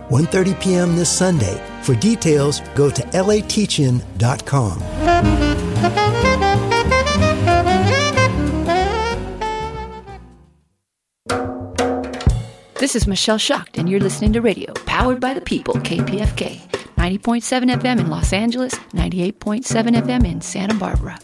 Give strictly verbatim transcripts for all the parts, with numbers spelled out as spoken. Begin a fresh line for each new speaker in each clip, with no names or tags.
one thirty p.m. this Sunday. For details, go to L A teach in dot com.
This is Michelle Schacht, and you're listening to radio powered by the people, K P F K, ninety point seven F M in Los Angeles, ninety-eight point seven F M in Santa Barbara.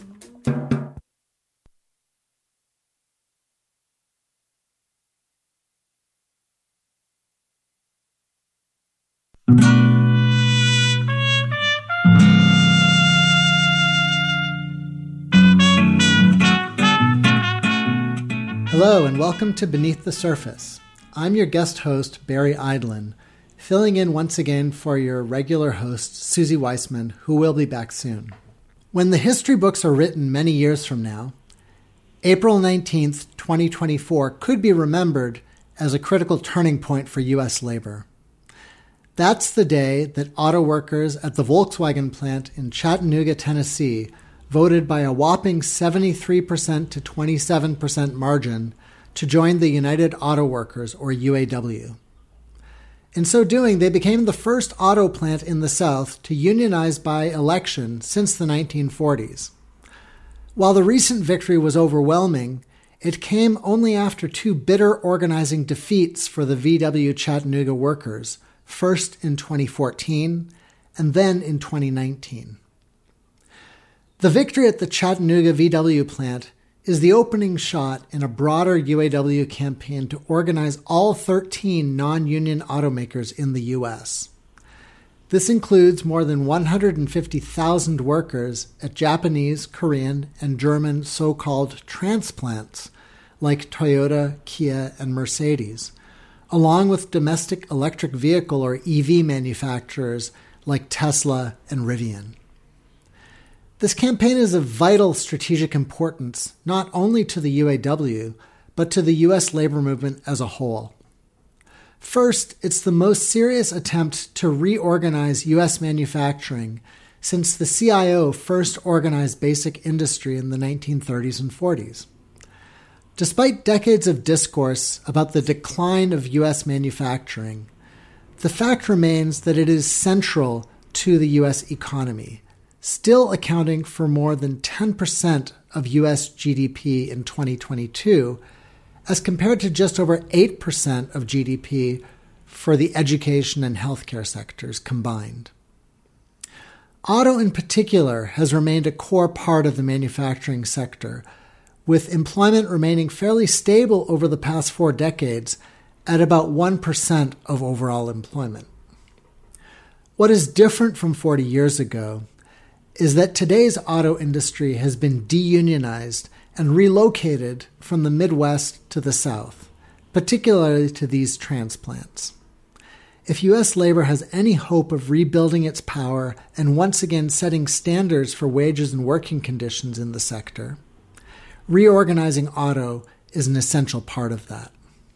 Hello, and welcome to Beneath the Surface. I'm your guest host, Barry Eidlin, filling in once again for your regular host, Susie Weissman, who will be back soon. When the history books are written many years from now, April nineteenth, twenty twenty-four could be remembered as a critical turning point for U S labor. That's the day that auto workers at the Volkswagen plant in Chattanooga, Tennessee, voted by a whopping seventy-three percent to twenty-seven percent margin to join the United Auto Workers, or U A W. In so doing, they became the first auto plant in the South to unionize by election since the nineteen forties. While the recent victory was overwhelming, it came only after two bitter organizing defeats for the V W Chattanooga workers, first in twenty fourteen and then in twenty nineteen. The victory at the Chattanooga V W plant is the opening shot in a broader U A W campaign to organize all thirteen non-union automakers in the U S. This includes more than one hundred fifty thousand workers at Japanese, Korean, and German so-called transplants like Toyota, Kia, and Mercedes, along with domestic electric vehicle or E V manufacturers like Tesla and Rivian. This campaign is of vital strategic importance, not only to the U A W, but to the U S labor movement as a whole. First, it's the most serious attempt to reorganize U S manufacturing since the C I O first organized basic industry in the nineteen thirties and forties. Despite decades of discourse about the decline of U S manufacturing, the fact remains that it is central to the U S economy, still accounting for more than ten percent of U S G D P in twenty twenty-two, as compared to just over eight percent of G D P for the education and healthcare sectors combined. Auto in particular has remained a core part of the manufacturing sector, with employment remaining fairly stable over the past four decades at about one percent of overall employment. What is different from forty years ago is that today's auto industry has been deunionized and relocated from the Midwest to the South, particularly to these transplants. If U S labor has any hope of rebuilding its power and once again setting standards for wages and working conditions in the sector, reorganizing auto is an essential part of that.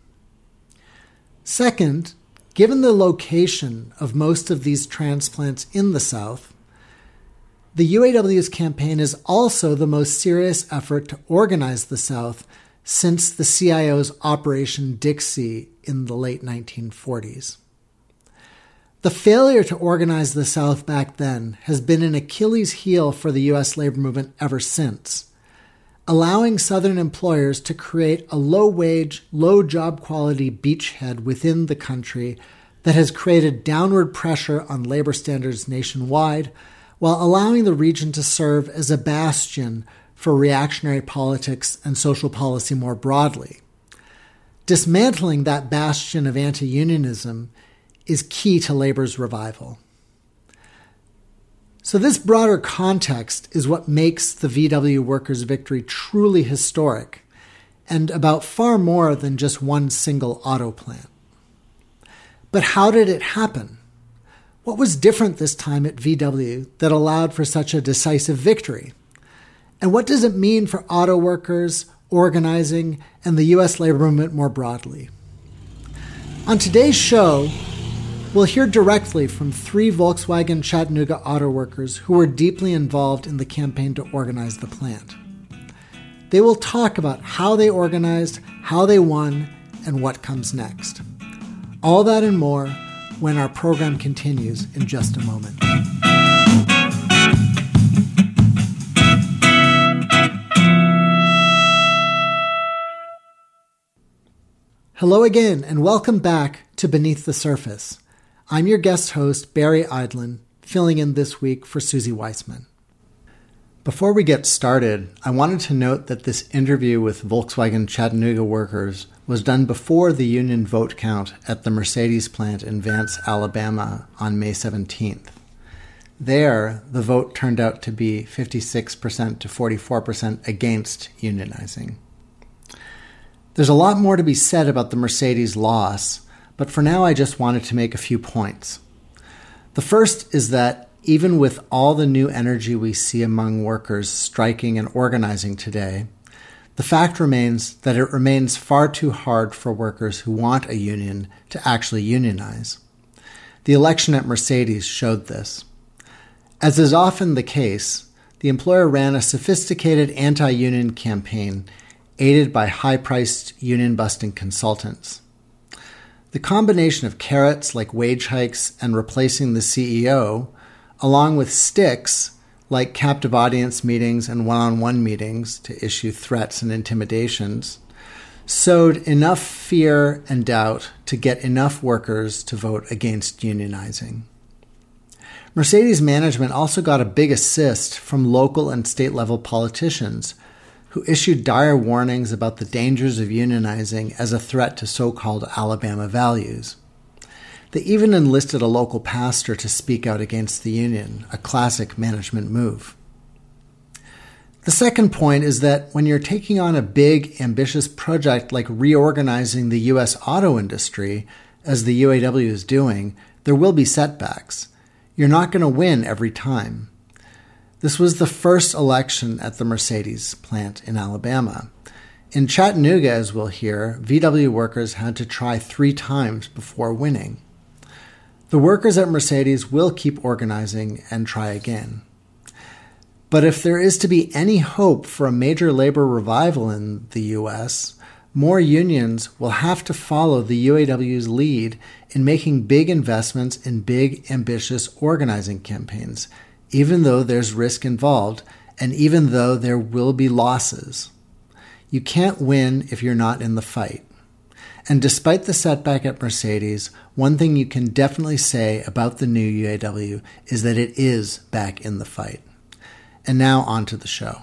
Second, given the location of most of these transplants in the South, the U A W's campaign is also the most serious effort to organize the South since the C I O's Operation Dixie in the late nineteen forties. The failure to organize the South back then has been an Achilles heel for the U S labor movement ever since, allowing Southern employers to create a low-wage, low-job quality beachhead within the country that has created downward pressure on labor standards nationwide, while allowing the region to serve as a bastion for reactionary politics and social policy more broadly. Dismantling that bastion of anti-unionism is key to labor's revival. So this broader context is what makes the V W workers' victory truly historic, and about far more than just one single auto plant. But how did it happen? What was different this time at V W that allowed for such a decisive victory? And what does it mean for auto workers, organizing, and the U S labor movement more broadly? On today's show, we'll hear directly from three Volkswagen Chattanooga auto workers who were deeply involved in the campaign to organize the plant. They will talk about how they organized, how they won, and what comes next. All that and more when our program continues in just a moment. Hello again, and welcome back to Beneath the Surface. I'm your guest host, Barry Eidlin, filling in this week for Susie Weissman. Before we get started, I wanted to note that this interview with Volkswagen Chattanooga workers was done before the union vote count at the Mercedes plant in Vance, Alabama on May seventeenth. There, the vote turned out to be fifty-six percent to forty-four percent against unionizing. There's a lot more to be said about the Mercedes loss, but for now I just wanted to make a few points. The first is that even with all the new energy we see among workers striking and organizing today, the fact remains that it remains far too hard for workers who want a union to actually unionize. The election at Mercedes showed this. As is often the case, the employer ran a sophisticated anti-union campaign aided by high-priced union-busting consultants. The combination of carrots like wage hikes and replacing the C E O, along with sticks like captive audience meetings and one-on-one meetings to issue threats and intimidations, sowed enough fear and doubt to get enough workers to vote against unionizing. Mercedes management also got a big assist from local and state-level politicians who issued dire warnings about the dangers of unionizing as a threat to so-called Alabama values. They even enlisted a local pastor to speak out against the union, a classic management move. The second point is that when you're taking on a big, ambitious project like reorganizing the U S auto industry, as the U A W is doing, there will be setbacks. You're not going to win every time. This was the first election at the Mercedes plant in Alabama. In Chattanooga, as we'll hear, V W workers had to try three times before winning. The workers at Mercedes will keep organizing and try again. But if there is to be any hope for a major labor revival in the U S, more unions will have to follow the U A W's lead in making big investments in big, ambitious organizing campaigns, even though there's risk involved, and even though there will be losses. You can't win if you're not in the fight. And despite the setback at Mercedes, one thing you can definitely say about the new U A W is that it is back in the fight. And now on to the show.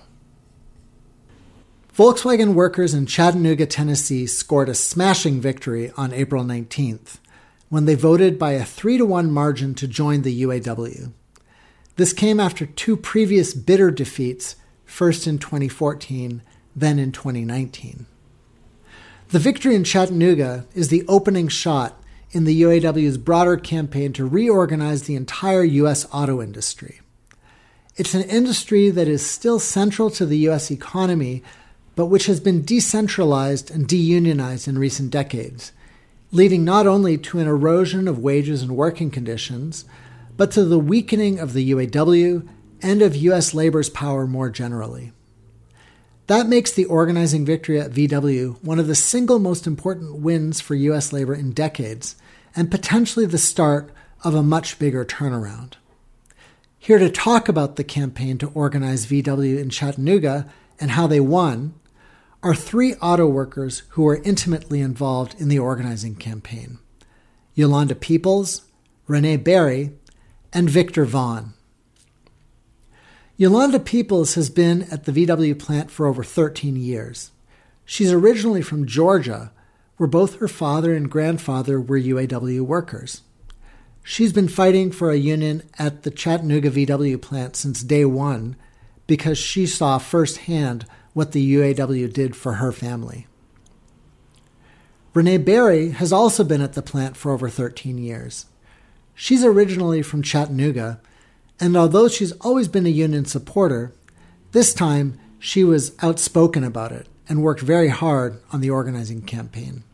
Volkswagen workers in Chattanooga, Tennessee scored a smashing victory on April nineteenth, when they voted by a three to one margin to join the U A W. This came after two previous bitter defeats, first in twenty fourteen, then in twenty nineteen. The victory in Chattanooga is the opening shot in the U A W's broader campaign to reorganize the entire U S auto industry. It's an industry that is still central to the U S economy, but which has been decentralized and deunionized in recent decades, leading not only to an erosion of wages and working conditions, but to the weakening of the U A W and of U S labor's power more generally. That makes the organizing victory at V W one of the single most important wins for U S labor in decades, and potentially the start of a much bigger turnaround. Here to talk about the campaign to organize V W in Chattanooga and how they won are three auto workers who were intimately involved in the organizing campaign: Yolanda Peoples, Renee Berry, and Victor Vaughn. Yolanda Peoples has been at the V W plant for over thirteen years. She's originally from Georgia, where both her father and grandfather were U A W workers. She's been fighting for a union at the Chattanooga V W plant since day one because she saw firsthand what the U A W did for her family. Renee Berry has also been at the plant for over thirteen years. She's originally from Chattanooga, and although she's always been a union supporter, this time she was outspoken about it and worked very hard on the organizing campaign.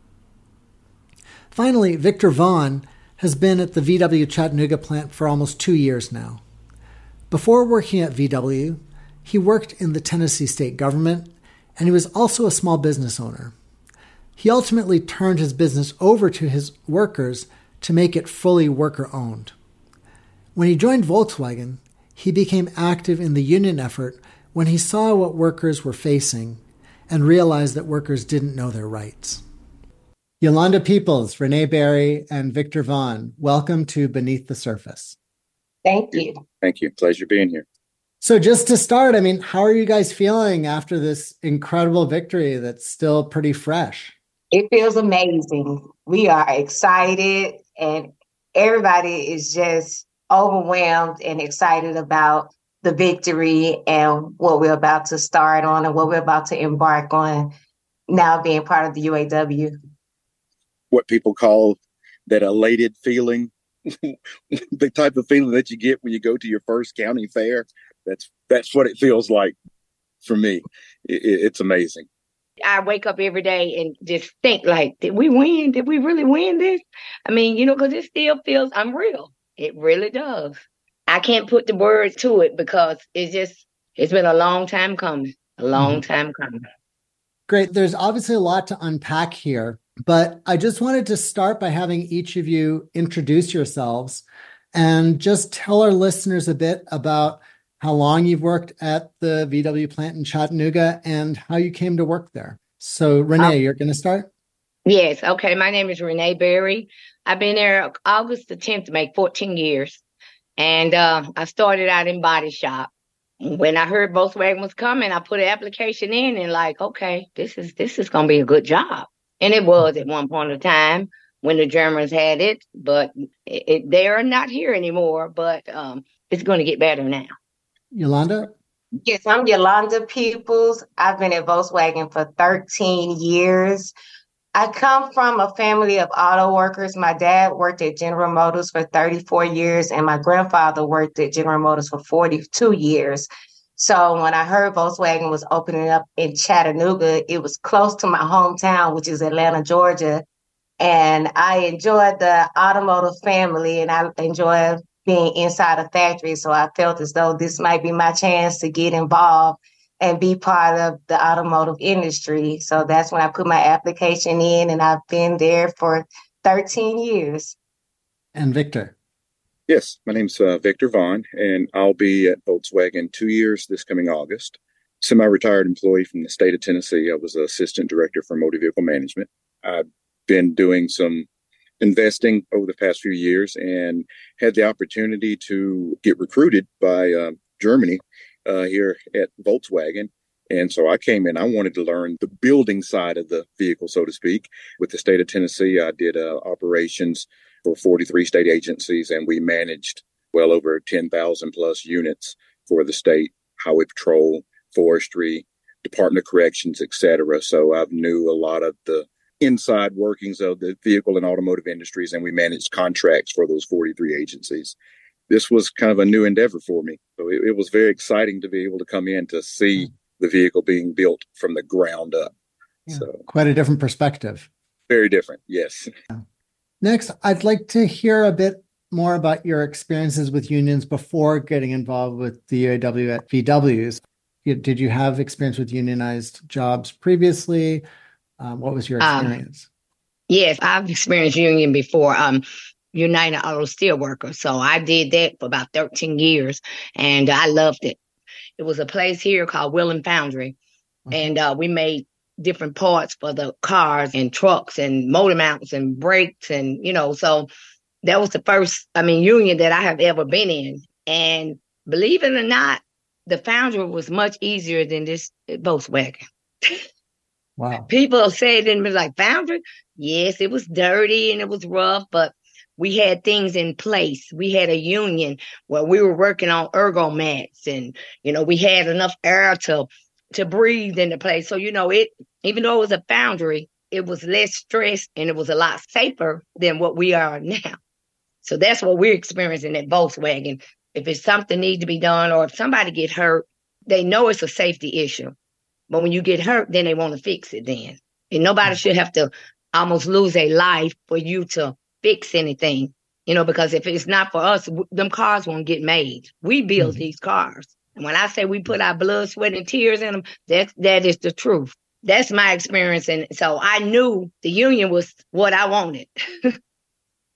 Finally, Victor Vaughn has been at the V W Chattanooga plant for almost two years now. Before working at V W, he worked in the Tennessee state government, and he was also a small business owner. He ultimately turned his business over to his workers to make it fully worker-owned. When he joined Volkswagen, he became active in the union effort when he saw what workers were facing and realized that workers didn't know their rights. Yolanda Peoples, Renee Berry, and Victor Vaughn, welcome to Beneath the Surface.
Thank you.
Thank you. Pleasure being here.
So just to start, I mean, how are you guys feeling after this incredible victory that's still pretty fresh?
It feels amazing. We are excited, and everybody is just overwhelmed and excited about the victory and what we're about to start on and what we're about to embark on now being part of the U A W.
What people call that elated feeling, the type of feeling that you get when you go to your first county fair. That's that's what it feels like for me. It, it's amazing.
I wake up every day and just think like, did we win? Did we really win this? I mean, you know, because it still feels unreal. It really does. I can't put the words to it because it's just, it's been a long time coming, a long mm-hmm. time coming.
Great. There's obviously a lot to unpack here, but I just wanted to start by having each of you introduce yourselves and just tell our listeners a bit about how long you've worked at the V W plant in Chattanooga and how you came to work there. So Renee, um, you're going to start?
Yes. Okay. My name is Renee Berry. I've been there August the tenth to make fourteen years. And uh, I started out in body shop. When I heard Volkswagen was coming, I put an application in and like, okay, this is this is going to be a good job. And it was at one point of time when the Germans had it, but it, it, they are not here anymore. But um, it's going to get better now.
Yolanda?
Yes, I'm Yolanda Peoples. I've been at Volkswagen for thirteen years. I come from a family of auto workers. My dad worked at General Motors for thirty-four years, and my grandfather worked at General Motors for forty-two years. So when I heard Volkswagen was opening up in Chattanooga, it was close to my hometown, which is Atlanta, Georgia. And I enjoyed the automotive family, and I enjoy being inside a factory. So I felt as though this might be my chance to get involved and be part of the automotive industry. So that's when I put my application in, and I've been there for thirteen years.
And Victor?
Yes, my name's uh, Victor Vaughn, and I'll be at Volkswagen two years this coming August. Semi-retired employee from the state of Tennessee. I was assistant director for motor vehicle management. I've been doing some investing over the past few years and had the opportunity to get recruited by uh, Germany uh, here at Volkswagen. And so I came in, I wanted to learn the building side of the vehicle, so to speak. With the state of Tennessee, I did uh, operations for forty-three state agencies, and we managed well over ten thousand plus units for the state, highway patrol, forestry, Department of Corrections, et cetera. So I knew a lot of the inside workings of the vehicle and automotive industries, and we managed contracts for those forty-three agencies. This was kind of a new endeavor for me. So it, it was very exciting to be able to come in to see the vehicle being built from the ground up.
Yeah,
so
quite a different perspective.
Very different, yes.
Next, I'd like to hear a bit more about your experiences with unions before getting involved with the U A W at V Ws. Did you have experience with unionized jobs previously? Um, what was your experience?
Um, yes, I've experienced union before. Um, United Auto Steelworkers. So I did that for about thirteen years, and I loved it. It was a place here called Willen Foundry, okay. and uh, we made different parts for the cars and trucks and motor mounts and brakes, and you know, so that was the first, I mean, union that I have ever been in. And believe it or not, the foundry was much easier than this Volkswagen.
Wow.
People said it was like, foundry? Yes, it was dirty and it was rough, but we had things in place. We had a union where we were working on ergo mats, and, you know, we had enough air to to breathe in the place. So, you know, it, even though it was a foundry, it was less stress and it was a lot safer than what we are now. So that's what we're experiencing at Volkswagen. If it's something needs to be done, or if somebody get hurt, they know it's a safety issue. But when you get hurt, then they want to fix it then. And nobody should have to almost lose a life for you to fix anything, you know, because if it's not for us, w- them cars won't get made. We build mm-hmm. these cars. And when I say we put our blood, sweat, and tears in them, that, that is the truth. That's my experience. And so I knew the union was what I wanted.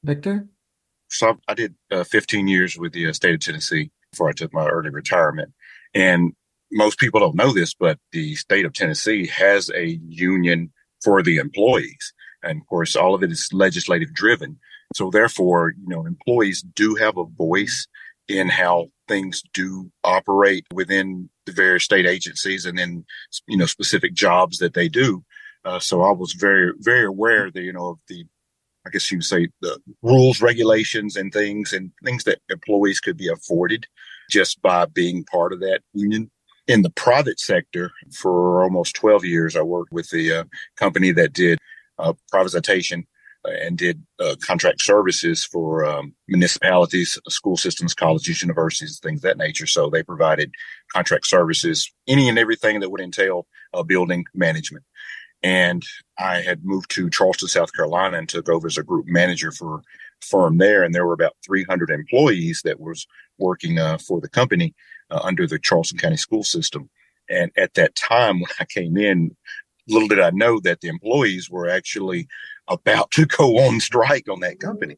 Victor?
So I did uh, fifteen years with the uh, state of Tennessee before I took my early retirement. And most people don't know this, but the state of Tennessee has a union for the employees. And of course, all of it is legislative driven. So therefore, you know, employees do have a voice in how things do operate within the various state agencies and then, you know, specific jobs that they do. Uh, so I was very, very aware that, you know, of the, I guess you would say, the rules, regulations, and things, and things that employees could be afforded just by being part of that union. In the private sector, for almost twelve years, I worked with the uh, company that did uh, privatization and did uh, contract services for um, municipalities, school systems, colleges, universities, things of that nature. So they provided contract services, any and everything that would entail uh, building management. And I had moved to Charleston, South Carolina, and took over as a group manager for a firm there. And there were about three hundred employees that was working uh, for the company uh, under the Charleston County school system. And at that time, when I came in, little did I know that the employees were actually about to go on strike on that company,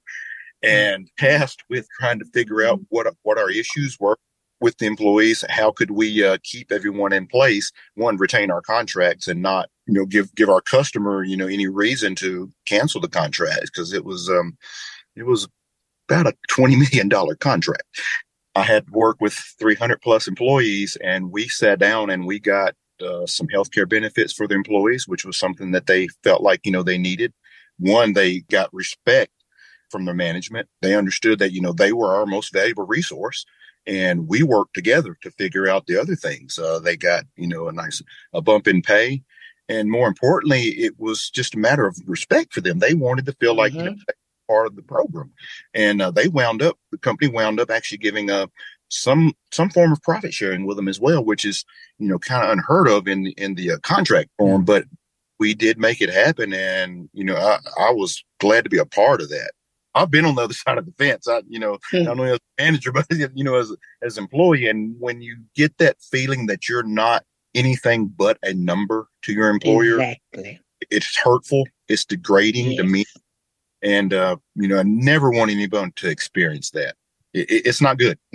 and tasked with trying to figure out what what our issues were with the employees. How could we uh, keep everyone in place? One, retain our contracts and not, you know, give give our customer, you know, any reason to cancel the contract, because it was um it was about a twenty million dollars contract. I had worked with three hundred plus employees, and we sat down and we got uh, some healthcare benefits for the employees, which was something that they felt like, you know, they needed. One, they got respect from their management. They understood that, you know, they were our most valuable resource, and we worked together to figure out the other things. Uh, they got, you know, a nice a bump in pay. And more importantly, it was just a matter of respect for them. They wanted to feel like, mm-hmm. you know, they were part of the program. And uh, they wound up, the company wound up actually giving uh, some some form of profit sharing with them as well, which is, you know, kind of unheard of in, in the uh, contract form. But we did make it happen. And, you know, I, I was glad to be a part of that. I've been on the other side of the fence. I, you know, mm. not only as a manager, but, you know, as, as an employee. And when you get that feeling that you're not anything but a number to your employer,
exactly.
it's hurtful. It's degrading yes. to me. And, uh, you know, I never want anyone to experience that. It, it, it's not good.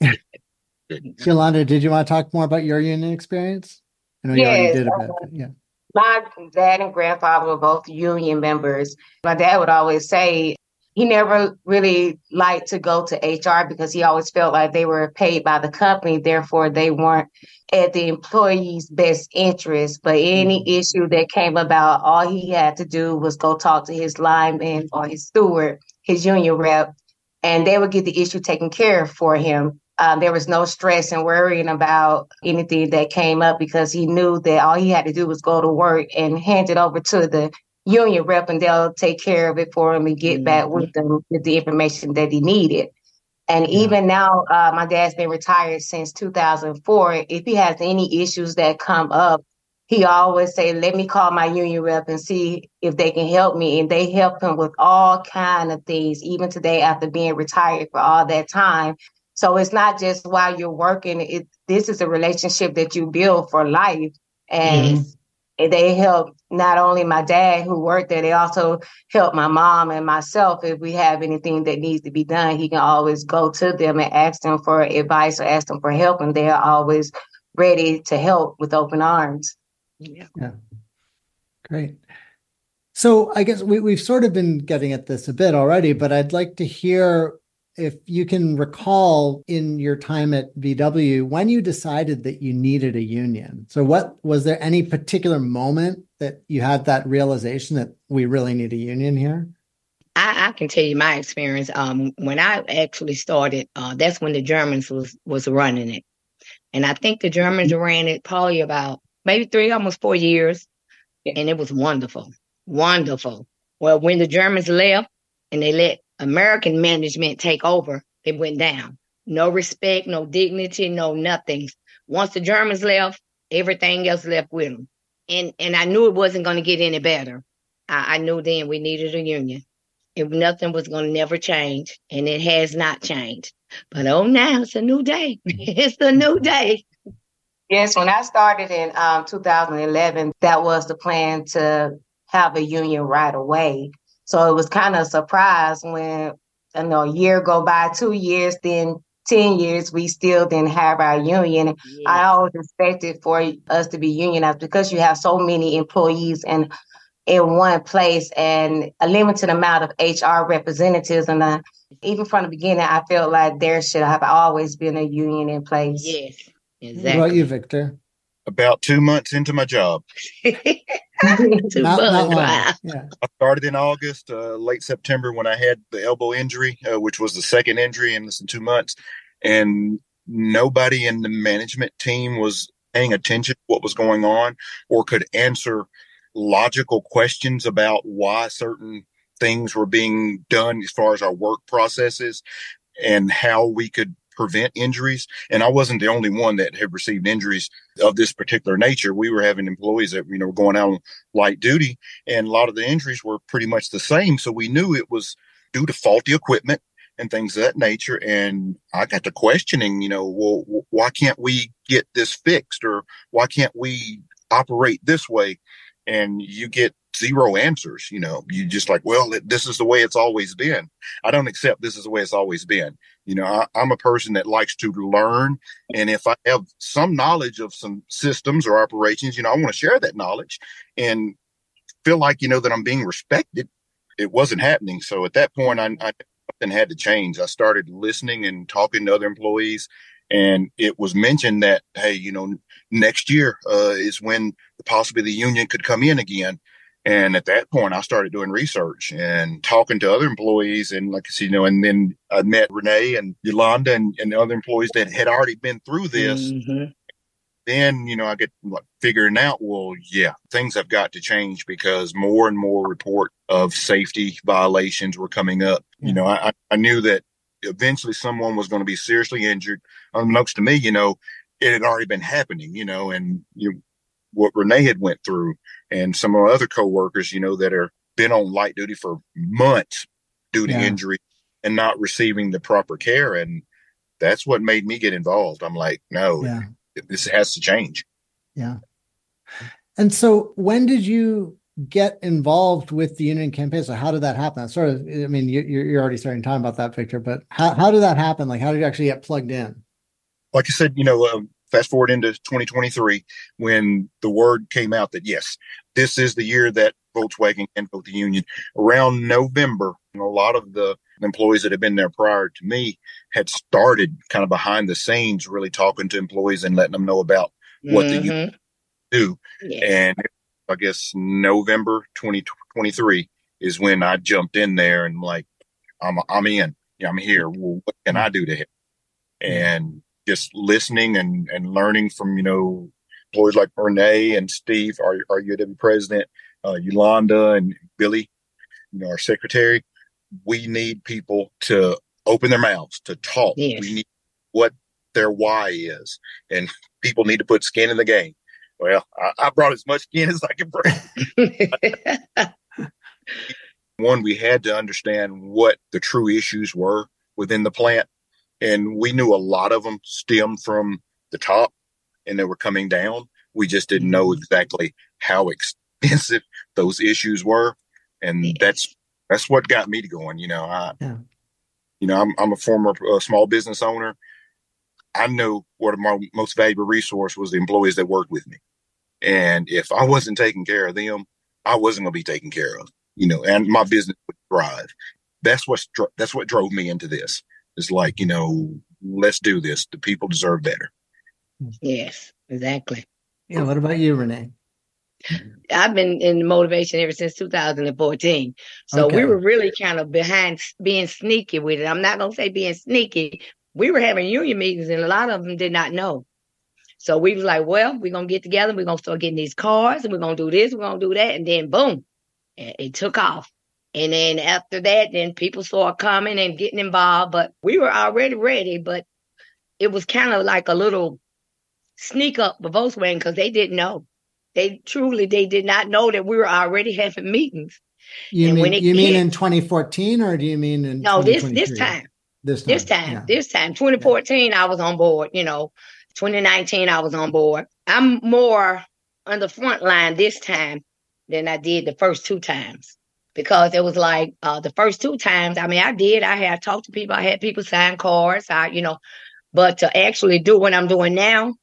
good. Yolanda, did you want to talk more about your union experience? I know you yes, already did a bit. Uh, yeah.
My dad and grandfather were both union members. My dad would always say he never really liked to go to H R because he always felt like they were paid by the company. Therefore, they weren't at the employee's best interest. But any issue that came about, all he had to do was go talk to his lineman or his steward, his union rep, and they would get the issue taken care of for him. Um, there was no stress and worrying about anything that came up because he knew that all he had to do was go to work and hand it over to the union rep, and they'll take care of it for him and get mm-hmm. back with them with the information that he needed. And yeah. even now, uh, my dad's been retired since two thousand four. If he has any issues that come up, he always say, let me call my union rep and see if they can help me. And they help him with all kind of things, even today after being retired for all that time. So it's not just while you're working. It, this is a relationship that you build for life. And mm-hmm. they help not only my dad who worked there, they also help my mom and myself. If we have anything that needs to be done, he can always go to them and ask them for advice or ask them for help. And they are always ready to help with open arms.
Yeah. yeah. Great. So I guess we, we've sort of been getting at this a bit already, but I'd like to hear if you can recall in your time at V W, when you decided that you needed a union. So what was there any particular moment that you had that realization that we really need a union here?
I, I can tell you my experience. Um, when I actually started, uh, that's when the Germans was, was running it. And I think the Germans ran it probably about maybe three, almost four years. And it was wonderful, wonderful. Well, when the Germans left and they let American management take over, it went down. No respect, no dignity, no nothing. Once the Germans left, everything else left with them. And and I knew it wasn't going to get any better. I, I knew then we needed a union. If nothing was going to never change, and it has not changed. But oh, now it's a new day. It's a new day.
Yes, when I started in um, two thousand eleven, that was the plan, to have a union right away. So it was kind of a surprise when, you know, a year go by, two years, then ten years, we still didn't have our union. Yeah. I always expected for us to be unionized because you have so many employees in, in one place and a limited amount of H R representatives. And uh, even from the beginning, I felt like there should have always been a union in place.
Yes, exactly.
What about you, Victor?
About two months into my job.
two
not,
months.
Not
wow.
Yeah.
I started in August, uh, late September, when I had the elbow injury, uh, which was the second injury in less than two months. And nobody in the management team was paying attention to what was going on or could answer logical questions about why certain things were being done as far as our work processes and how we could prevent injuries. And I wasn't the only one that had received injuries of this particular nature. We were having employees that, you know, were going out on light duty, and a lot of the injuries were pretty much the same. So we knew it was due to faulty equipment and things of that nature. And I got to questioning, you know, well, why can't we get this fixed, or why can't we operate this way? And you get zero answers. You know, you just like, well, this is the way it's always been. I don't accept this is the way it's always been. You know, I, I'm a person that likes to learn. And if I have some knowledge of some systems or operations, you know, I want to share that knowledge and feel like, you know, that I'm being respected. It wasn't happening. So at that point, I, I something had to change. I started listening and talking to other employees. And it was mentioned that, hey, you know, next year uh, is when possibly the union could come in again. And at that point, I started doing research and talking to other employees. And like I said, you know, and then I met Renee and Yolanda and, and other employees that had already been through this. Mm-hmm. Then, you know, I get like figuring out, well, yeah, things have got to change because more and more report of safety violations were coming up. Yeah. You know, I, I knew that eventually someone was going to be seriously injured. Unbeknownst to me, you know, it had already been happening, you know, and you know, what Renee had went through and some of our other coworkers, you know, that are been on light duty for months due to yeah. injury and not receiving the proper care. And that's what made me get involved. I'm like, no, yeah. this has to change.
Yeah. And so when did you get involved with the union campaign? So how did that happen? Sort of, I mean, you, you're already starting to talk about that, Victor, but how, how did that happen? Like, how did you actually get plugged in?
Like I said, you know, um, fast forward into twenty twenty-three, when the word came out that, yes, this is the year that Volkswagen can vote the union. Around November, you know, a lot of the employees that had been there prior to me had started kind of behind the scenes, really talking to employees and letting them know about what mm-hmm. the union do. Yeah. And I guess November twenty twenty-three is when I jumped in there and like, I'm I'm in. Yeah, I'm here. Well, what can I do to help? And just listening and, and learning from, you know, employees like Renee and Steve, our, our U A W president, uh, Yolanda and Billy, you know, our secretary. We need people to open their mouths, to talk. Yes. We need what their why is. And people need to put skin in the game. Well, I, I brought as much skin as I could bring. One, we had to understand what the true issues were within the plant. And we knew a lot of them stemmed from the top and they were coming down. We just didn't know exactly how extensive those issues were. And yes. that's that's what got me to going. You know, I, yeah. you know, I'm, I'm a former uh, small business owner. I know what my most valuable resource was the employees that worked with me. And if I wasn't taking care of them, I wasn't going to be taken care of, you know, and my business would thrive. That's what, that's what drove me into this. It's like, you know, let's do this. The people deserve better.
Yes, exactly.
Yeah. What about you, Renee?
I've been in motivation ever since two thousand fourteen. So okay. we were really kind of behind being sneaky with it. I'm not going to say being sneaky. We were having union meetings and a lot of them did not know. So we was like, well, we're going to get together. We're going to start getting these cards and we're going to do this. We're going to do that. And then boom, it took off. And then after that, then people started coming and getting involved. But we were already ready. But it was kind of like a little sneak up with Volkswagen because they didn't know. They truly, they did not know that we were already having meetings.
You and mean when it you hit, mean in twenty fourteen or do you mean in
no this this time
this time
this time
yeah.
this time twenty fourteen yeah. I was on board. You know, twenty nineteen I was on board. I'm more on the front line this time than I did the first two times. because it was like uh, the first two times, I mean, I did. I had talked to people. I had people sign cards, I, you know, but to actually do what I'm doing now,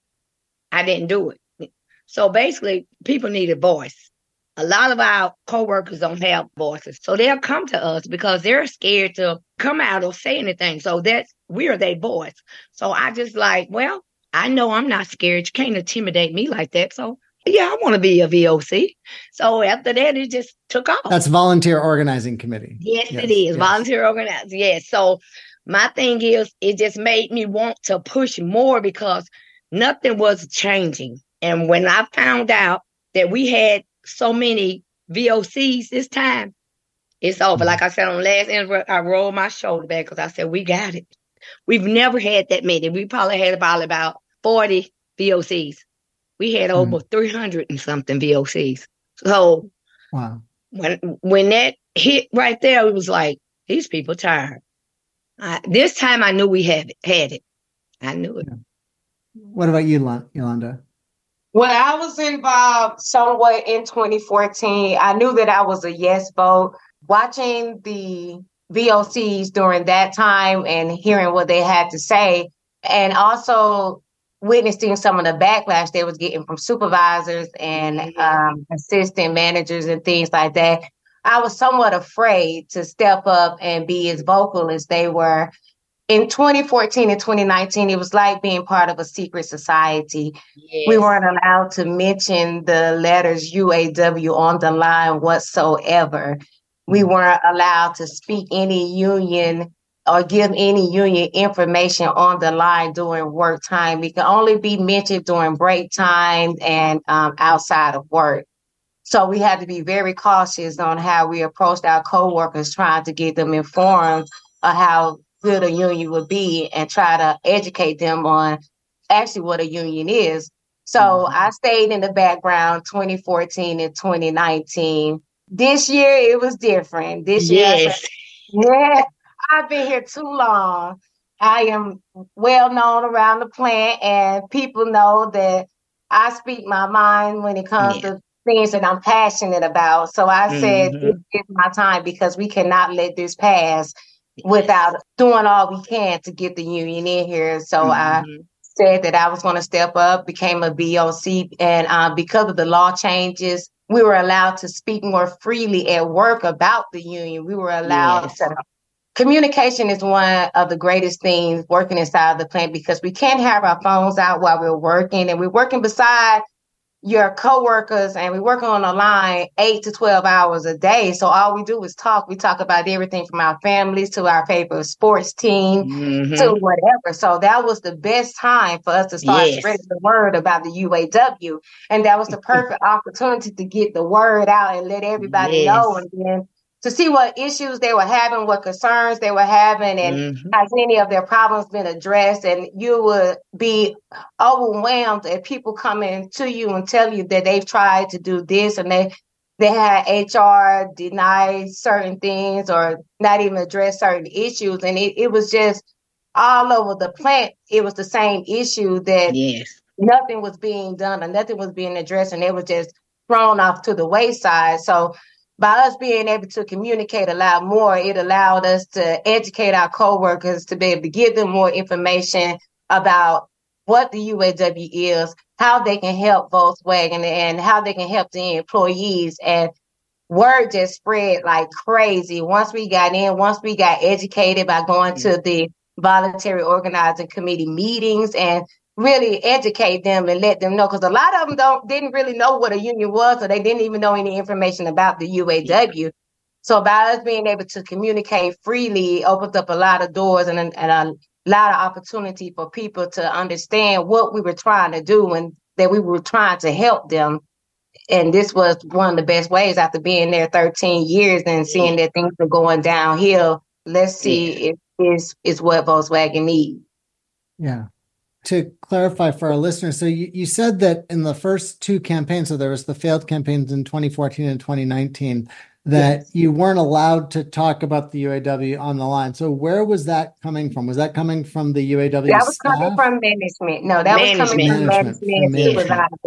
I didn't do it. So basically, people need a voice. A lot of our coworkers don't have voices. So they'll come to us because they're scared to come out or say anything. So that's, we're their voice. So I just like, well, I know I'm not scared. You can't intimidate me like that. So yeah, I want to be a V O C. So after that, it just took off.
That's Volunteer Organizing Committee.
Yes, yes it is. Yes. Volunteer Organizing. Yes. So my thing is, it just made me want to push more because nothing was changing. And when I found out that we had so many V O Cs this time, it's over. Like I said on last interview, I rolled my shoulder back because I said, we got it. We've never had that many. We probably had about, about forty V O Cs. We had over mm. three hundred and something V O Cs. So wow. when when that hit right there, it was like, these people tired. Uh, this time I knew we had it. Had it. I knew it.
What about you, Yolanda?
When I was involved somewhat in twenty fourteen, I knew that I was a yes vote. Watching the V O Cs during that time and hearing what they had to say, and also witnessing some of the backlash they was getting from supervisors and um, assistant managers and things like that, I was somewhat afraid to step up and be as vocal as they were. In twenty fourteen and twenty nineteen, it was like being part of a secret society. Yes. We weren't allowed to mention the letters U A W on the line whatsoever. We weren't allowed to speak any union or give any union information on the line during work time. We can only be mentioned during break time and um, outside of work. So we had to be very cautious on how we approached our coworkers, trying to get them informed of how good a union would be and try to educate them on actually what a union is. So mm-hmm. I stayed in the background twenty fourteen and twenty nineteen. This year, it was different. This year,
yes.
yeah, I've been here too long. I am well known around the plant, and people know that I speak my mind when it comes yeah. to things that I'm passionate about. So I mm-hmm. said, this is my time because we cannot let this pass without doing all we can to get the union in here. So mm-hmm. I said that I was going to step up, became a V O C, and uh, because of the law changes, we were allowed to speak more freely at work about the union. We were allowed yes. to. Communication is one of the greatest things working inside the plant because we can't have our phones out while we're working, and we're working beside your coworkers, and we're working on a line eight to twelve hours a day. So all we do is talk. We talk about everything from our families to our favorite sports team mm-hmm. to whatever. So that was the best time for us to start yes. spreading the word about the U A W. And that was the perfect opportunity to get the word out and let everybody yes. know, and then to see what issues they were having, what concerns they were having, and mm-hmm. has any of their problems been addressed. And you would be overwhelmed at people coming to you and tell you that they've tried to do this and they they had H R deny certain things or not even address certain issues. And it, it was just all over the plant. It was the same issue that
yes.
nothing was being done or nothing was being addressed, and it was just thrown off to the wayside. So by us being able to communicate a lot more, it allowed us to educate our coworkers to be able to give them more information about what the U A W is, how they can help Volkswagen, and how they can help the employees. And word just spread like crazy. Once we got in, once we got educated by going to the voluntary organizing committee meetings and really educate them and let them know, because a lot of them don't didn't really know what a union was, or they didn't even know any information about the U A W. So by us being able to communicate freely opens up a lot of doors and, and a lot of opportunity for people to understand what we were trying to do and that we were trying to help them. And this was one of the best ways after being there thirteen years and seeing that things were going downhill. Let's see if this is what Volkswagen needs.
Yeah. To clarify for our listeners, so you, you said that in the first two campaigns, so there was the failed campaigns in twenty fourteen and twenty nineteen, that yes. you weren't allowed to talk about the U A W on the line. So where was that coming from? Was that coming from the U A W
That was
staff?
coming from management. No, that
management.
was coming from management,
management.
supervisors.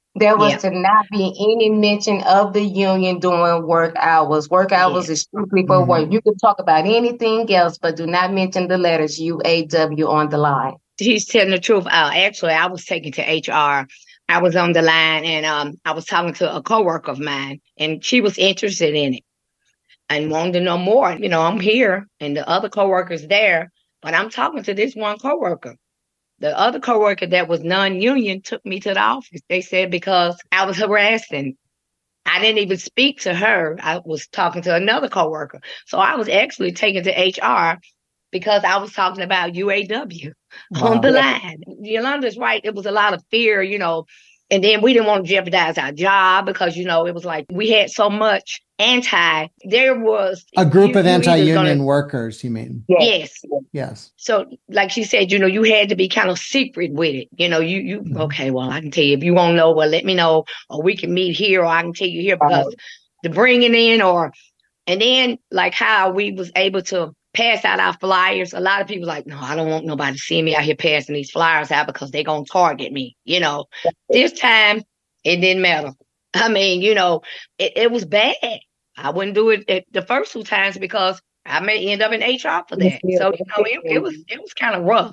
There was
Yeah.
to not be any mention of the union during work hours. Work hours
Yeah.
is strictly for
Mhm.
work. You can talk about anything else, but do not mention the letters U A W on the line.
He's telling the truth. Uh, actually, I was taken to H R. I was on the line and um, I was talking to a coworker of mine, and she was interested in it and wanted to know more. You know, I'm here and the other coworkers there, but I'm talking to this one coworker. The other coworker that was non-union took me to the office. They said because I was harassing. I didn't even speak to her. I was talking to another coworker. So I was actually taken to H R because I was talking about U A W
Wow.
on the line. Yolanda's right. It was a lot of fear, you know, and then we didn't want to jeopardize our job because, you know, it was like we had so much anti. There was
A group
you-
of
you either
anti-union
gonna-
workers, you mean?
Yes.
Yes.
So, like she said, you know, you had to be kind of secret with it. You know, you, you,
Mhm.
okay, well, I can tell you if you want to know, well, let me know, or we can meet here, or I can tell you here because the bringing in, or, and then like how we was able to pass out our flyers. A lot of people like, no, I don't want nobody to see me out here passing these flyers out because they're going to target me. You know, this time it didn't matter. I mean, you know, it, it was bad. I wouldn't do it at the first two times because I may end up in H R for that. So, you know, it, it was it was kind of rough.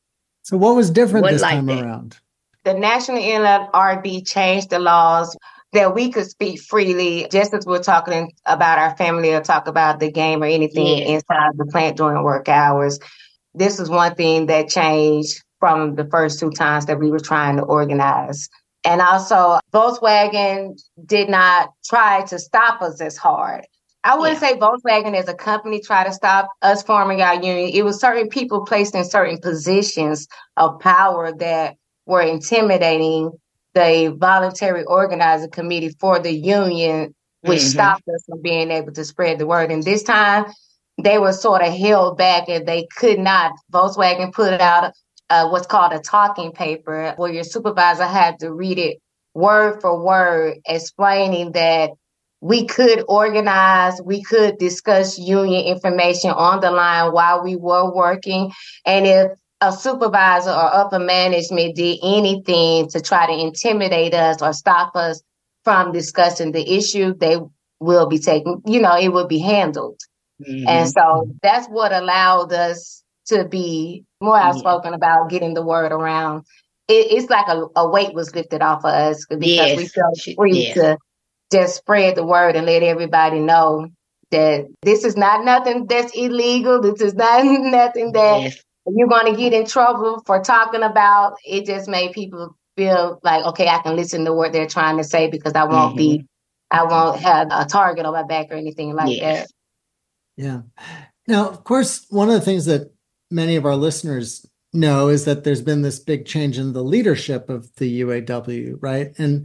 So what was different
Wasn't
this
like
time
that.
around?
The National N L R B changed the laws that we could speak freely, just as we're talking about our family or talk about the game or anything
Yeah.
inside the plant during work hours. This is one thing that changed from the first two times that we were trying to organize. And also, Volkswagen did not try to stop us as hard. I wouldn't
Yeah.
say Volkswagen as a company tried to stop us forming our union. It was certain people placed in certain positions of power that were intimidating the voluntary organizing committee for the union, which
Mhm.
stopped us from being able to spread the word. And this time, they were sort of held back and they could not. Volkswagen put out uh, what's called a talking paper where your supervisor had to read it word for word, explaining that we could organize, we could discuss union information on the line while we were working. And if a supervisor or upper management did anything to try to intimidate us or stop us from discussing the issue, they will be taken, you know, it will be handled.
Mhm.
And so that's what allowed us to be more outspoken about getting the word around. It, it's like a, a weight was lifted off of us because
Yes.
we felt
She-
free
yes.
to just spread the word and let everybody know that this is not nothing that's illegal. This is not nothing that
Yes.
you're going to get in trouble for talking about. It just made people feel like, okay, I can listen to what they're trying to say because I won't be, I won't have a target on my back or anything like
Yes.
that.
Yeah. Now, of course, one of the things that many of our listeners know is that there's been this big change in the leadership of the U A W, right? And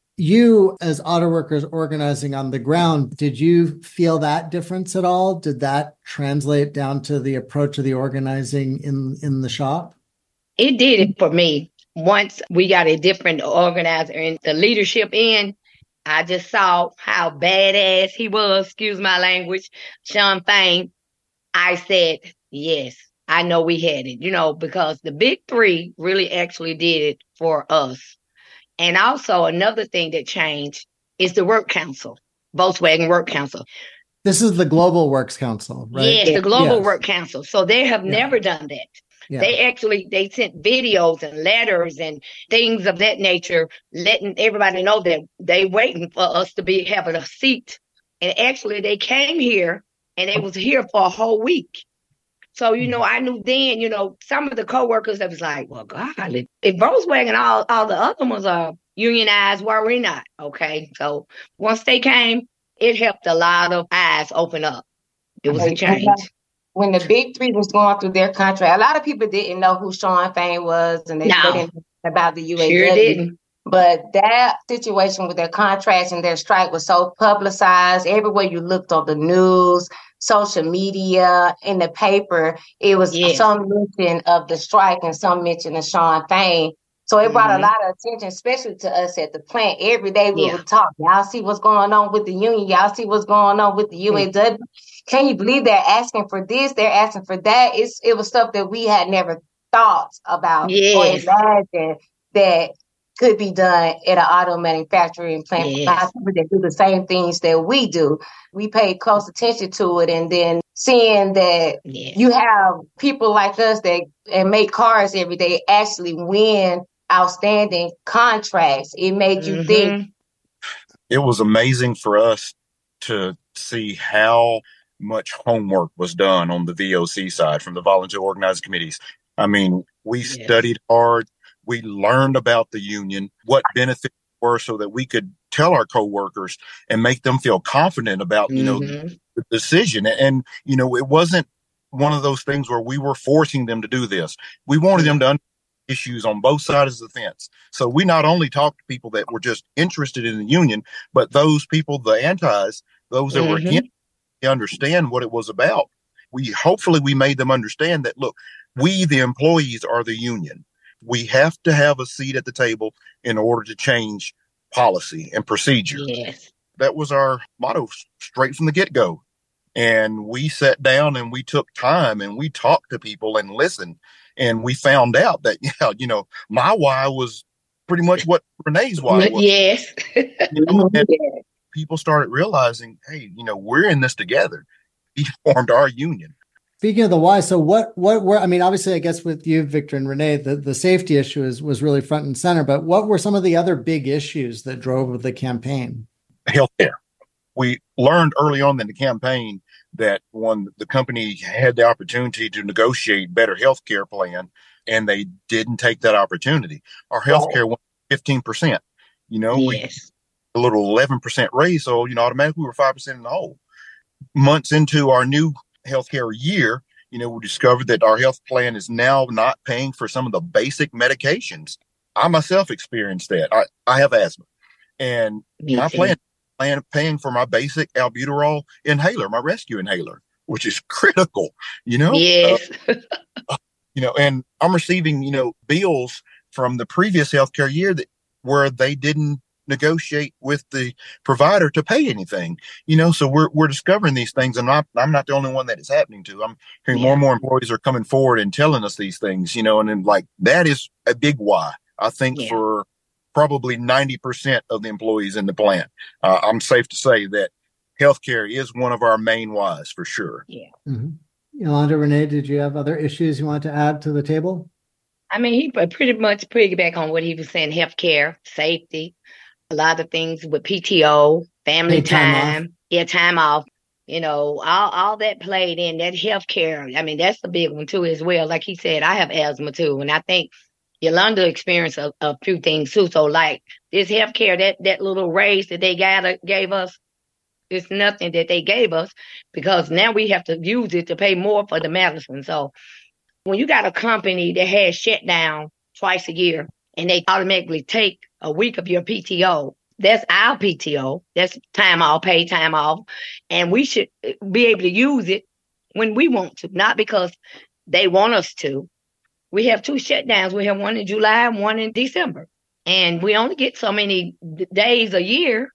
you, as auto workers organizing on the ground, did you feel that difference at all? Did that translate down to the approach of the organizing in, in the shop?
It did it for me. Once we got a different organizer in the leadership end, I just saw how badass he was, excuse my language, Sean Fain. I said, yes, I know we had it, you know, because the big three really actually did it for us. And also another thing that changed is the work council, Volkswagen Work Council.
This is the Global Works Council, right?
Yes, the Global
Yes.
Work Council. So they have
Yeah.
never done that.
Yeah.
They actually, they sent videos and letters and things of that nature, letting everybody know that they waiting for us to be having a seat. And actually they came here and they was here for a whole week. So, you know, I knew then, you know, some of the coworkers that was like, well, God, if, if Volkswagen, all, all the other ones are unionized, why are we not? Okay. So once they came, it helped a lot of eyes open up. It was a change.
When the big three was going through their contract, a lot of people didn't know who Sean Fain was and they,
No.
they didn't know about the U A W.
Sure didn't.
But that situation with their contracts and their strike was so publicized. Everywhere you looked on the news, social media, in the paper, it was
Yes.
some mention of the strike and some mention of Sean Fain. So it brought
Mhm.
a lot of attention, especially to us at the plant. Every day we
Yeah.
would talk. Y'all see what's going on with the union. Y'all see what's going on with the U A W. Can you believe they're asking for this? They're asking for that. It's it was stuff that we had never thought about
Yes.
or imagined that could be done at an auto manufacturing plant
Yes.
by people that do the same things that we do. We pay close attention to it, and then seeing that
Yes.
you have people like us that and make cars every day actually win outstanding contracts. It made you
Mhm.
think.
It was amazing for us to see how much homework was done on the V O C side from the volunteer organizing committees. I mean, we
Yes.
studied hard. We learned about the union, what benefits were, so that we could tell our coworkers and make them feel confident about, you know,
Mhm.
the decision. And, you know, it wasn't one of those things where we were forcing them to do this. We wanted them to understand issues on both sides of the fence. So we not only talked to people that were just interested in the union, but those people, the antis, those that were
Mhm.
against, understand what it was about. We hopefully we made them understand that, look, we, the employees, are the union. We have to have a seat at the table in order to change policy and procedure.
Yes.
That was our motto straight from the get-go. And we sat down and we took time and we talked to people and listened. And we found out that, yeah, you know, my why was pretty much what Renee's why was.
Yes.
You know, and people started realizing, hey, you know, we're in this together. We formed our union.
Speaking of the why, so what, what were, I mean, obviously, I guess with you, Victor and Renee, the, the safety issue is, was really front and center, but what were some of the other big issues that drove the campaign?
Healthcare. We learned early on in the campaign that when the company had the opportunity to negotiate better healthcare plan, and they didn't take that opportunity. Our healthcare went fifteen percent. You know,
Yes.
we a little eleven percent raise, so you know, automatically we were five percent in the hole. Months into our new healthcare year, you know, we discovered that our health plan is now not paying for some of the basic medications. I myself experienced that. I, I have asthma, and
Me
my
too.
plan plan paying for my basic albuterol inhaler, my rescue inhaler, which is critical, you know?
Yes.
Uh, you know, and I'm receiving, you know, bills from the previous healthcare year that where they didn't negotiate with the provider to pay anything, you know, so we're, we're discovering these things, and I'm, I'm not the only one that it's happening to. I'm hearing
Yeah.
more and more employees are coming forward and telling us these things, you know, and then like, that is a big why, I think,
Yeah.
for probably ninety percent of the employees in the plant. Uh, I'm safe to say that healthcare is one of our main whys for sure.
Yeah.
Mm-hmm. Yolanda, Renee, did you have other issues you want to add to the table?
I mean, he put pretty much piggyback on what he was saying: healthcare, safety, a lot of things with P T O, family
Paid time off.
time, yeah, time off. You know, all all that played in that healthcare. I mean, that's the big one too, as well. Like he said, I have asthma too, and I think Yolanda experienced a, a few things too. So, like this healthcare, that that little raise that they got gave us, it's nothing that they gave us, because now we have to use it to pay more for the medicine. So when you got a company that has shut down twice a year and they automatically take a week of your P T O, that's our P T O. That's time off, paid time off. And we should be able to use it when we want to, not because they want us to. We have two shutdowns. We have one in July and one in December. And we only get so many d- days a year.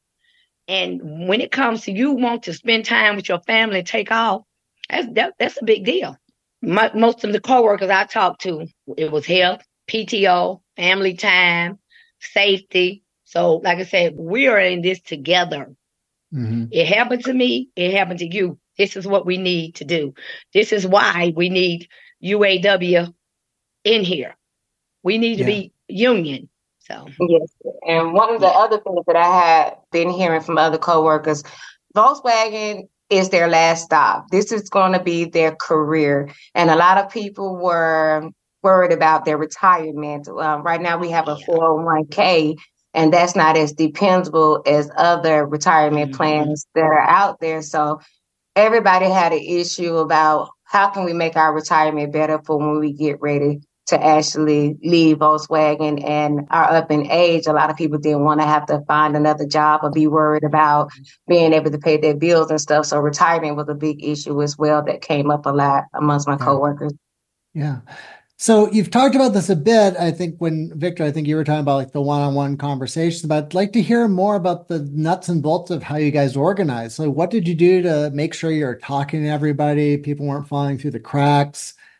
And when it comes to you want to spend time with your family, take off, that's that, that's a big deal. My, most of the coworkers I talked to, it was health, P T O, family time, safety. So, like I said, we are in this together.
Mm-hmm.
It happened to me. It happened to you. This is what we need to do. This is why we need U A W in here. We need to
Yeah.
be union. So,
Yes. And one of the
Yeah.
other things that I had been hearing from other coworkers, Volkswagen is their last stop. This is going to be their career. And a lot of people were worried about their retirement. Um, right now we have a
Yeah.
four oh one k, and that's not as dependable as other retirement
Mhm.
plans that are out there. So everybody had an issue about how can we make our retirement better for when we get ready to actually leave Volkswagen and are up in age. A lot of people didn't want to have to find another job or be worried about being able to pay their bills and stuff. So retirement was a big issue as well that came up a lot amongst my
Yeah.
coworkers.
Yeah. So you've talked about this a bit. I think when Victor, I think you were talking about like the one-on-one conversations, but I'd like to hear more about the nuts and bolts of how you guys organize. So what did you do to make sure you're talking to everybody? People weren't falling through the cracks.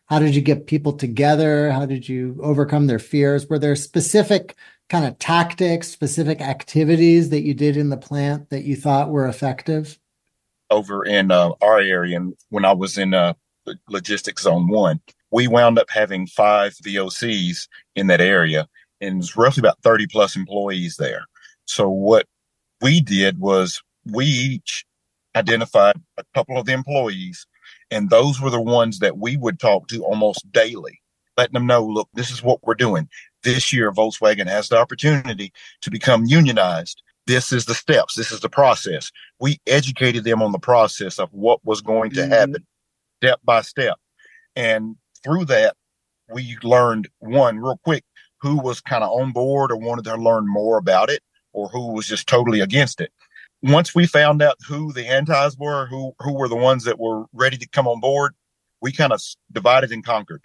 How did you get people together? How did you overcome their fears? Were there specific kind of tactics, specific activities that you did in the plant that you thought were effective?
Over in uh, our area, and when I was in uh, Logistics Zone one, we wound up having five V O Cs in that area, and it's roughly about thirty plus employees there. So what we did was we each identified a couple of the employees, and those were the ones that we would talk to almost daily, letting them know, look, this is what we're doing. This year, Volkswagen has the opportunity to become unionized. This is the steps. This is the process. We educated them on the process of what was going to mm-hmm. happen step by step. And through that, we learned, one, real quick, who was kind of on board or wanted to learn more about it, or who was just totally against it. Once we found out who the antis were, who, who were the ones that were ready to come on board, we kind of divided and conquered.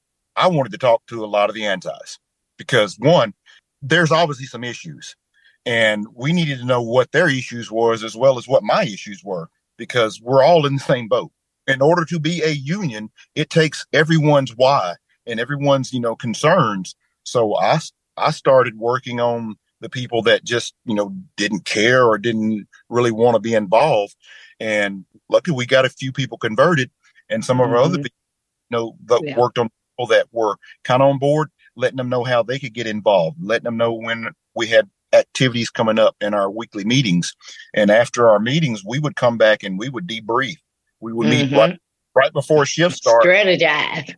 I wanted to talk to a lot of the antis because, one, there's obviously some issues. And we needed to know what their issues was as well as what my issues were, because we're all in the same boat. In order to be a union, it takes everyone's why and everyone's, you know, concerns. So I, I started working on the people that just, you know, didn't care or didn't really want to be involved. And luckily we got a few people converted, and some of mm-hmm. our other people, you know, that yeah. worked on people that were kind of on board, letting them know how they could get involved, letting them know when we had activities coming up in our weekly meetings. And after our meetings, we would come back and we would debrief. We would mm-hmm. meet right, right before shift start.
Strategize.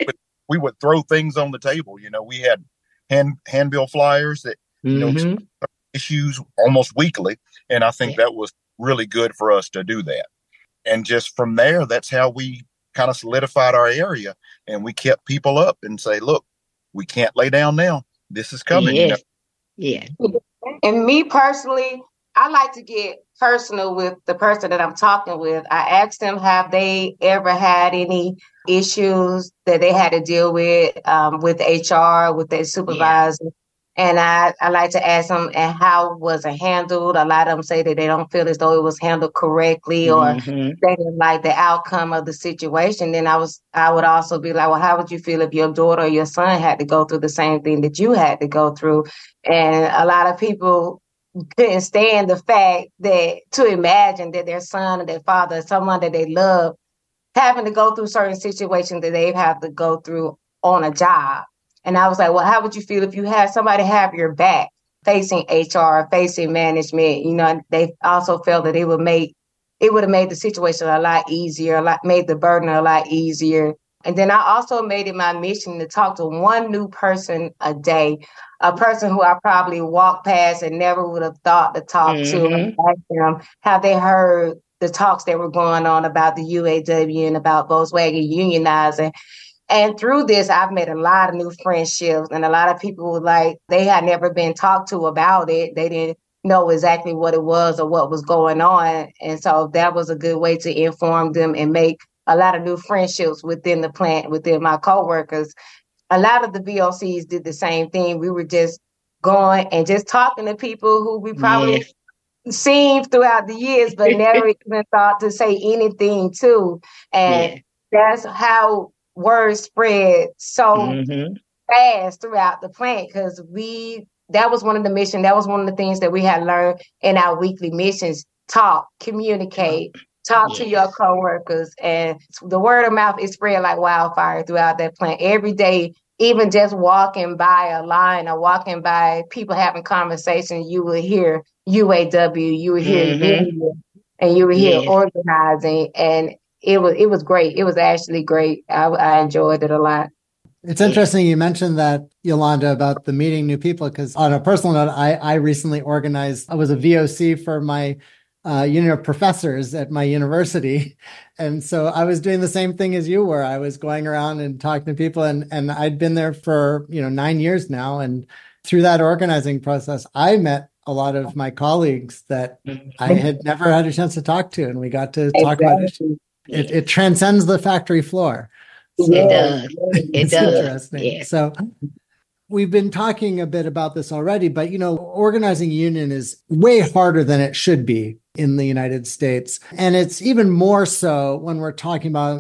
We would throw things on the table. You know, we had hand handbill flyers that, you mm-hmm. know, issues almost weekly. And I think yeah. that was really good for us to do that. And just from there, that's how we kind of solidified our area. And we kept people up and say, look, we can't lay down now. This is coming.
Yes.
You know?
Yeah.
And me personally, I like to get personal with the person that I'm talking with. I asked them, have they ever had any issues that they had to deal with um, with H R, with their supervisor? Yeah. And I, I like to ask them, and how was it handled? A lot of them say that they don't feel as though it was handled correctly, or mm-hmm. they didn't like the outcome of the situation. Then I was, I would also be like, well, how would you feel if your daughter or your son had to go through the same thing that you had to go through? And a lot of people couldn't stand the fact that, to imagine that their son or their father, someone that they love, having to go through certain situations that they have to go through on a job. And I was like, well, how would you feel if you had somebody have your back facing H R, facing management? You know, they also felt that it would make, it would have made the situation a lot easier, a lot, made the burden a lot easier. And then I also made it my mission to talk to one new person a day, a person who I probably walked past and never would have thought to talk mm-hmm. to, and ask them how they heard the talks that were going on about the U A W and about Volkswagen unionizing. And through this, I've made a lot of new friendships, and a lot of people were like, they had never been talked to about it. They didn't know exactly what it was or what was going on. And so that was a good way to inform them and make a lot of new friendships within the plant, within my coworkers. A lot of the V O Cs did the same thing. We were just going and just talking to people who we probably yes. seen throughout the years, but never even thought to say anything to. And yeah. that's how word spread so mm-hmm. fast throughout the plant, because we, that was one of the missions, that was one of the things that we had learned in our weekly missions: talk, communicate, talk yes. to your coworkers. And the word of mouth is spread like wildfire throughout that plant. Every day, even just walking by a line or walking by people having conversations, you will hear U A W, you will hear mm-hmm. and you will hear yes. organizing. And It was it was great. It was actually great. I, I enjoyed it a lot.
It's interesting you mentioned that, Yolanda, about the meeting new people, because on a personal note, I, I recently organized, I was a V O C for my uh, union of professors at my university. And so I was doing the same thing as you were. I was going around and talking to people, and, and I'd been there for, you know, nine years now. And through that organizing process, I met a lot of my colleagues that I had never had a chance to talk to. And we got to talk exactly. about it. It, it transcends the factory floor. So
it does. It
it's
does.
Interesting.
Yeah.
So we've been talking a bit about this already, but, you know, organizing a union is way harder than it should be in the United States. And it's even more so when we're talking about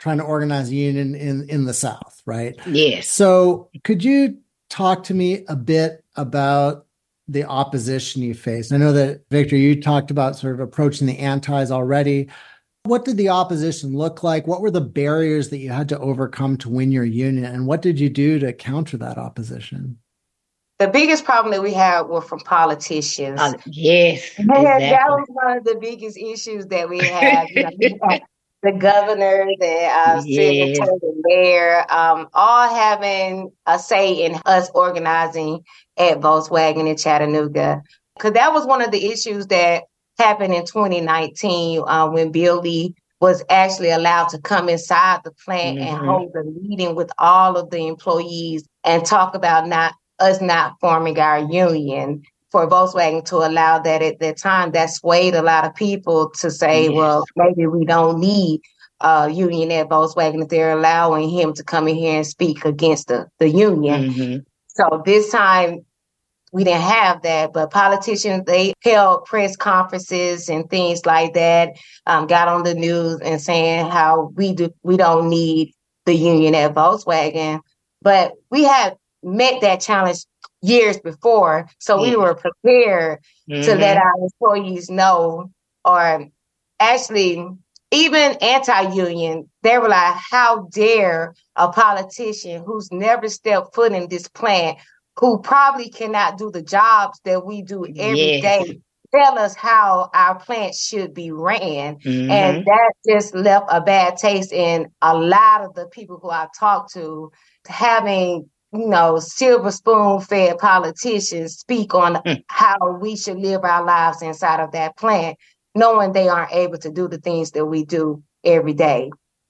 trying to organize a union in, in the South, right?
Yes.
So could you talk to me a bit about the opposition you faced? I know that, Victor, you talked about sort of approaching the antis already. What did the opposition look like? What were the barriers that you had to overcome to win your union? And what did you do to counter that opposition?
The biggest problem that we had were from politicians.
Uh, yes.
Exactly. That was one of the biggest issues that we had. You know, we had the governor, the uh,
yes.
senator, the mayor, um, all having a say in us organizing at Volkswagen in Chattanooga. Because that was one of the issues that happened in twenty nineteen uh, when Bill Lee was actually allowed to come inside the plant mm-hmm. and hold a meeting with all of the employees and talk about not us not forming our union. For Volkswagen to allow that at that time, that swayed a lot of people to say, yes. well, maybe we don't need a union at Volkswagen if they're allowing him to come in here and speak against the, the union. Mm-hmm. So this time we didn't have that, but politicians, they held press conferences and things like that, um, got on the news and saying how we do, we don't need the union at Volkswagen. But we had met that challenge years before. So yeah. we were prepared mm-hmm. to let our employees know, or actually even anti-union, they were like, how dare a politician who's never stepped foot in this plant, who probably cannot do the jobs that we do every
yes.
day, tell us how our plant should be ran.
Mm-hmm.
And that just left a bad taste in a lot of the people who I talked to, having you know, silver spoon-fed politicians speak on mm. how we should live our lives inside of that plant, knowing they aren't able to do the things that we do every day.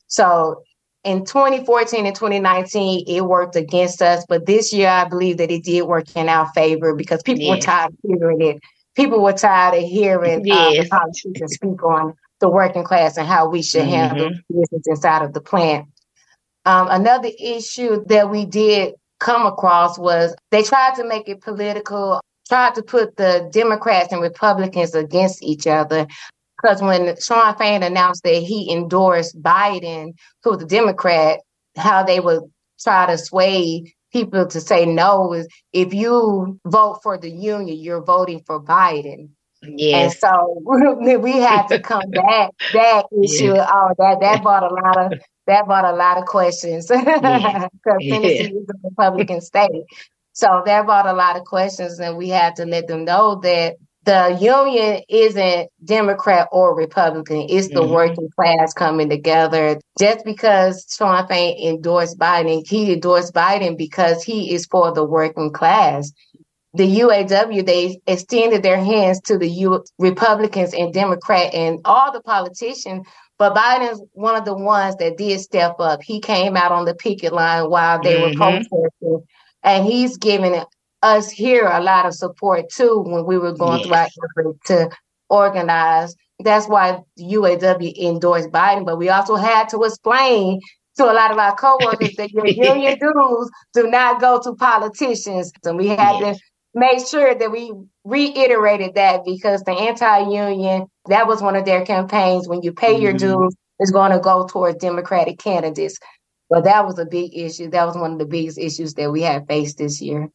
So in twenty fourteen and twenty nineteen, it worked against us. But this year, I believe that it did work in our favor because people yes. were tired of hearing it. People were tired of hearing yes. uh, the politicians speak on the working class and how we should mm-hmm. handle business inside of the plant. Um, another issue that we did come across was they tried to make it political, tried to put the Democrats and Republicans against each other. Because when Shawn Fain announced that he endorsed Biden, who was a Democrat, how they would try to sway people to say no is if you vote for the union, you're voting for Biden.
Yes.
And so we had to come back that issue. Yes. Oh, that that brought a lot of that brought a lot of questions because yeah. Tennessee yeah. is a Republican state. So that brought a lot of questions, and we had to let them know that the union isn't Democrat or Republican. It's the mm-hmm. working class coming together. Just because Shawn Fain endorsed Biden, he endorsed Biden because he is for the working class. The U A W, they extended their hands to the U- Republicans and Democrat and all the politicians, but Biden's one of the ones that did step up. He came out on the picket line while they mm-hmm. were protesting, and he's giving us here a lot of support too when we were going yes. through our effort to organize. That's why the U A W endorsed Biden, but we also had to explain to a lot of our coworkers that your union dues do not go to politicians. So we had yes. to make sure that we reiterated that because the anti-union, that was one of their campaigns. When you pay mm-hmm. your dues, it's going to go towards Democratic candidates. But that was a big issue. That was one of the biggest issues that we had faced this year.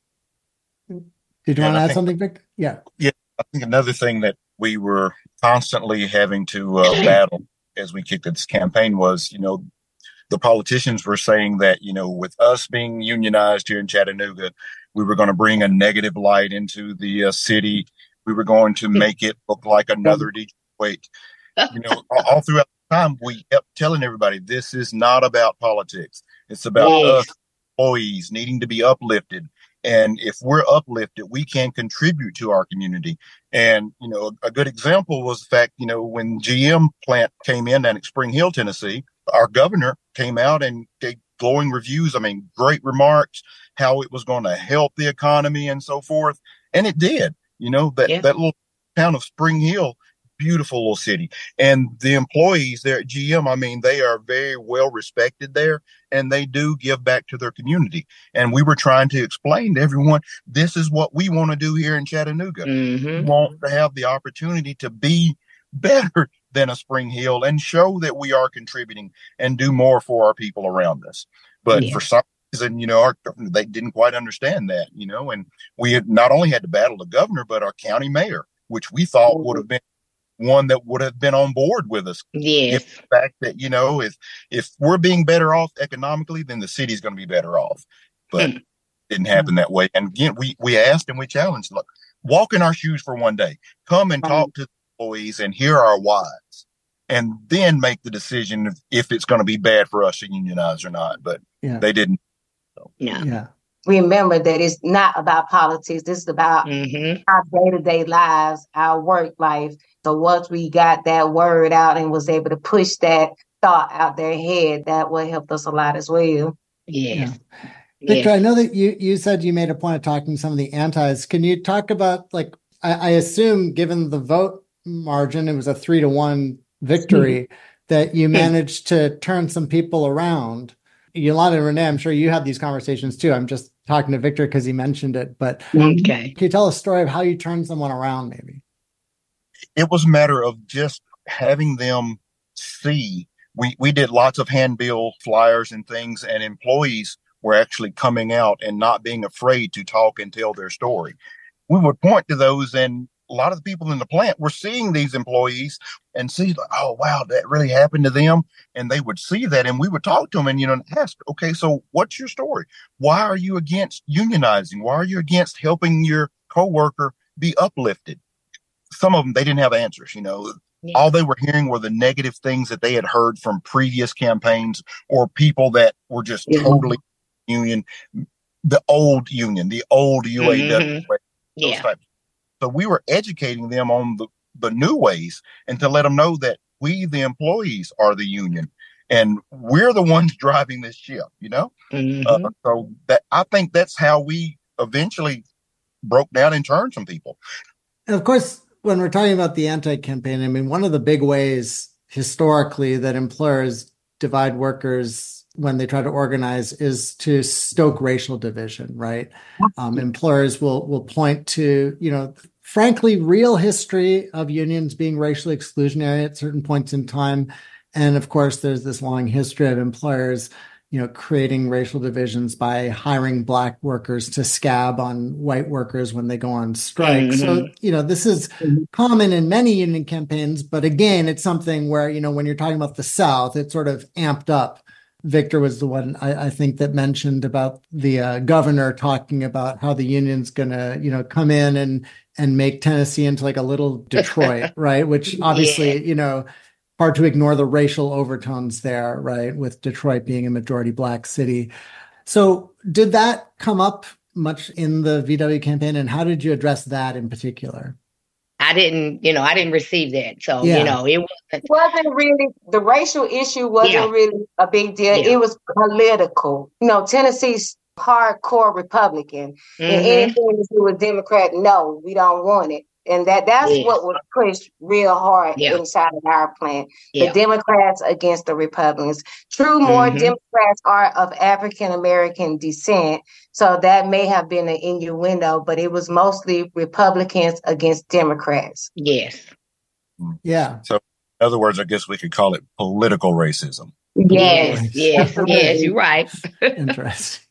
Did you want to add think, something, Victor? Yeah.
Yeah. I think another thing that we were constantly having to uh, battle as we kicked this campaign was, you know, the politicians were saying that, you know, with us being unionized here in Chattanooga, we were going to bring a negative light into the uh, city. We were going to make it look like another Detroit. You know, all, all throughout the time, we kept telling everybody, this is not about politics. It's about yes. us employees needing to be uplifted. And if we're uplifted, we can contribute to our community. And, you know, a good example was the fact, you know, when G M plant came in down at Spring Hill, Tennessee, our governor came out and gave glowing reviews. I mean, great remarks, how it was going to help the economy and so forth. And it did. You know, that, yeah. that little town of Spring Hill, beautiful little city. And the employees there at G M, I mean, they are very well respected there, and they do give back to their community. And we were trying to explain to everyone, this is what we want to do here in Chattanooga. Mm-hmm. We want to have the opportunity to be better than a Spring Hill and show that we are contributing and do more for our people around us. But yeah. for some reason, you know, our, they didn't quite understand that, you know, and we had not only had to battle the governor, but our county mayor, which we thought mm-hmm. would have been one that would have been on board with us.
Yes.
If the fact that, you know, if if we're being better off economically, then the city's going to be better off. But mm. it didn't happen that way. And again, we we asked and we challenged, look, walk in our shoes for one day. Come and talk to the employees and hear our whys. And then make the decision if, if it's going to be bad for us to unionize or not. But yeah. they didn't. So.
Yeah.
yeah.
Remember that it's not about politics. This is about mm-hmm. our day-to-day lives, our work life. So once we got that word out and was able to push that thought out their head, that would help us a lot as well.
Yeah. yeah.
Victor, yeah. I know that you, you said you made a point of talking to some of the antis. Can you talk about, like, I, I assume given the vote margin, it was a three to one victory, mm-hmm. that you managed to turn some people around. Yolanda and Renee, I'm sure you have these conversations too. I'm just talking to Victor because he mentioned it. But
okay.
Can you tell a story of how you turned someone around, maybe?
It was a matter of just having them see. We, we did lots of handbill flyers and things, and employees were actually coming out and not being afraid to talk and tell their story. We would point to those, and a lot of the people in the plant were seeing these employees and see, oh, wow, that really happened to them. And they would see that, and we would talk to them and, you know, ask, okay, so what's your story? Why are you against unionizing? Why are you against helping your coworker be uplifted? Some of them, they didn't have answers, you know. Yeah. All they were hearing were the negative things that they had heard from previous campaigns or people that were just yeah. totally union, the old union, the old U A W. Mm-hmm.
Yeah.
Types. So we were educating them on the, the new ways and to let them know that we, the employees, are the union and we're the ones driving this ship, you know?
Mm-hmm.
Uh, so that I think that's how we eventually broke down and turned some people.
And of course, when we're talking about the anti-campaign, I mean, one of the big ways historically that employers divide workers when they try to organize is to stoke racial division, right? Um, employers will will point to, you know, frankly, real history of unions being racially exclusionary at certain points in time. And of course, there's this long history of employers, you know, creating racial divisions by hiring Black workers to scab on white workers when they go on strike. Mm-hmm. So, you know, this is common in many union campaigns. But again, it's something where, you know, when you're talking about the South, it sort of amped up. Victor was the one I, I think that mentioned about the uh, governor talking about how the union's going to, you know, come in and and make Tennessee into like a little Detroit, right? Which obviously, yeah. you know, hard to ignore the racial overtones there, right? With Detroit being a majority Black city. So did that come up much in the V W campaign, and how did you address that in particular?
I didn't, you know, I didn't receive that. So, yeah. you know, it wasn't.
wasn't really, the racial issue wasn't yeah. really a big deal.
Yeah.
It was political. You know, Tennessee's hardcore Republican. Mm-hmm. And anything to do with Democrat, no, we don't want it. And that that's yes. what was pushed real hard yeah. inside of our plant. Yeah. The Democrats against the Republicans. True, more mm-hmm. Democrats are of African-American descent. So that may have been an innuendo, but it was mostly Republicans against Democrats.
Yes.
Yeah.
So in other words, I guess we could call it political racism.
Yes, yes, yes, you're right.
Interesting.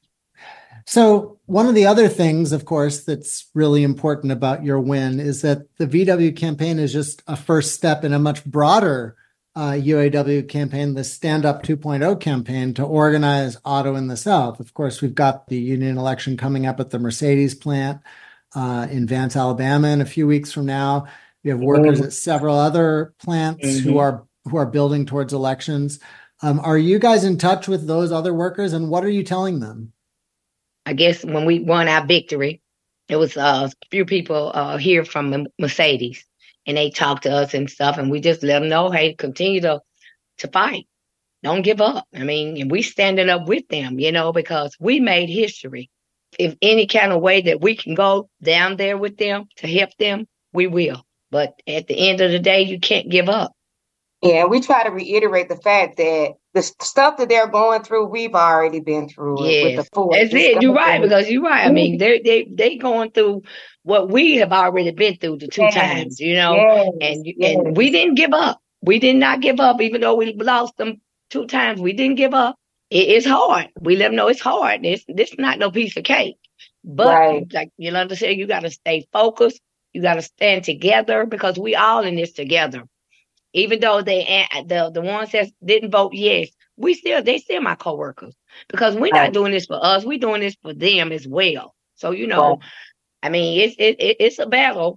So one of the other things, of course, that's really important about your win is that the V W campaign is just a first step in a much broader uh, U A W campaign, the Stand Up two point oh campaign to organize auto in the South. Of course, we've got the union election coming up at the Mercedes plant uh, in Vance, Alabama in a few weeks from now. We have workers mm-hmm. at several other plants mm-hmm. who are who are building towards elections. Um, are you guys in touch with those other workers, and what are you telling them?
I guess when we won our victory, it was uh, a few people uh, here from Mercedes, and they talked to us and stuff, and we just let them know, hey, continue to to fight. Don't give up. I mean, and we standing up with them, you know, because we made history. If any kind of way that we can go down there with them to help them, we will. But at the end of the day, you can't give up.
Yeah, we try to reiterate the fact that the stuff that they're going through, we've already been through
yes.
it with the full.
That's it. You're right, because you're right. I mean, they they they going through what we have already been through the two yes. times, you know, yes. and yes. and we didn't give up. we did not give up, even though we lost them two times. We didn't give up. It, it's hard. We let them know it's hard. It's this not no piece of cake. But
Right.
like Yolanda said, you got to stay focused. You got to stand together because we all in this together. Even though they the the ones that didn't vote yes, we still they still my coworkers because we're
Right.
not doing this for us. We're doing this for them as well. So you know,
Right.
I mean, it's it, it it's a battle,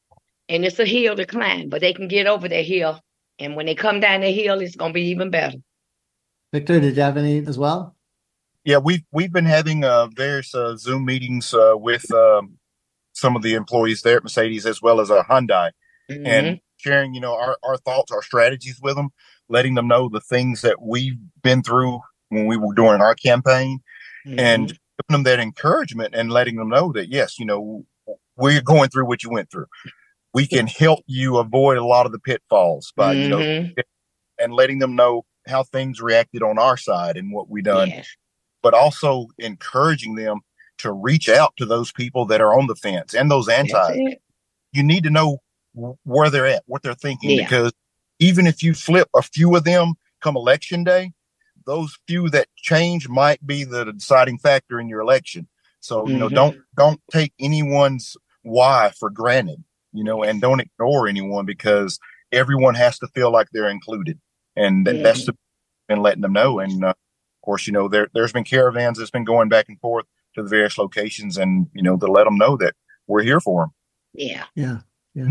and it's a hill to climb, but they can get over that hill. And when they come down the hill, it's gonna be even better.
Victor, did you have any as well?
Yeah, we've we've been having uh, various uh, Zoom meetings uh, with um, some of the employees there at Mercedes as well as uh, Hyundai,
Mhm.
and sharing, you know, our, our thoughts, our strategies with them, letting them know the things that we've been through when we were doing our campaign,
Mhm.
and giving them that encouragement and letting them know that, yes, you know, we're going through what you went through. We can help you avoid a lot of the pitfalls by, you know,
Mhm.
and letting them know how things reacted on our side and what we done,
Yes.
but also encouraging them to reach out to those people that are on the fence and those
That's
anti.
it.
You need to know wh- where they're at, what they're thinking,
Yeah.
because even if you flip a few of them come election day, those few that change might be the deciding factor in your election. So, you know,
Mhm.
don't, don't take anyone's why for granted, you know, and don't ignore anyone because everyone has to feel like they're included. And th- that's
Mhm.
the, and letting them know. And, uh, of course, you know, there, there's been caravans that's been going back and forth to the various locations and, you know, to let them know that we're here for them.
Yeah.
Yeah, yeah.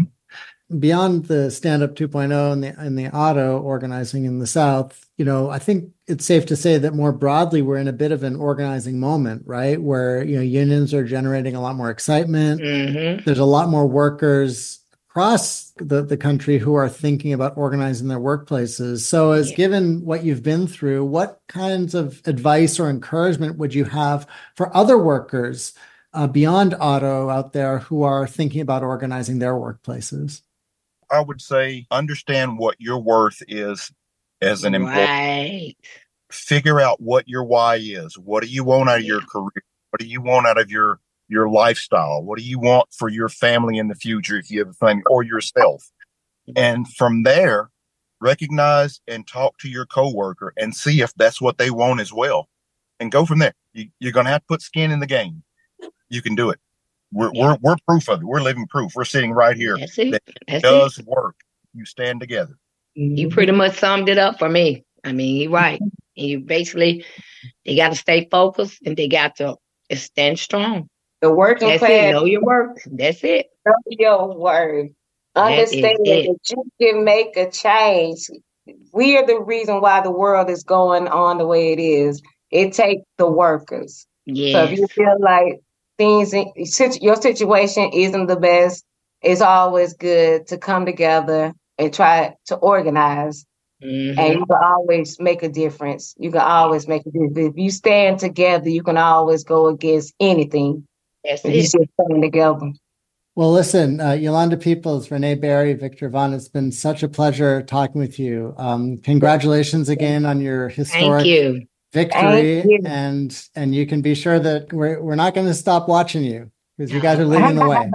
Beyond the Stand Up two point oh and the and the auto organizing in the South, you know, I think it's safe to say that more broadly we're in a bit of an organizing moment, right? Where, you know, unions are generating a lot more excitement.
Mhm.
There's a lot more workers across the, the country who are thinking about organizing their workplaces. So, as
Yeah.
given what you've been through, what kinds of advice or encouragement would you have for other workers uh, beyond auto out there who are thinking about organizing their workplaces?
I would say understand what your worth is as an employee.
Right.
Figure out what your why is. What do you want out of your
Yeah.
career? What do you want out of your your lifestyle? What do you want for your family in the future if you have a family, or yourself? And from there, recognize and talk to your coworker and see if that's what they want as well, and go from there. You, you're going to have to put skin in the game. You can do it. We're,
Yeah.
we're, we're proof of it. We're living proof. We're sitting right here.
That's it.
That
That's
does
it.
work. You stand together.
You pretty much summed it up for me. I mean, you're right. You basically, they got to stay focused and they got to stand strong.
The working
That's
class,
it. Know your work. That's it.
know your word.
That is
Understand
it.
that you can make a change. We are the reason why the world is going on the way it is. It takes the workers. So if
Yes.
you feel like things, in, sit- your situation isn't the best, it's always good to come together and try to organize. And
Mhm.
you can always make a difference. You can always make a difference. If you stand together, you can always go against anything.
That's
If you
it.
just stand together.
Well, listen, uh, Yolanda Peoples, Renee Barry, Victor Vaughn, it's been such a pleasure talking with you. Um, congratulations again on your
Thank
historic
you.
victory,
Thank you.
and and you can be sure that we're we're not going to stop watching you because you guys are leading the way.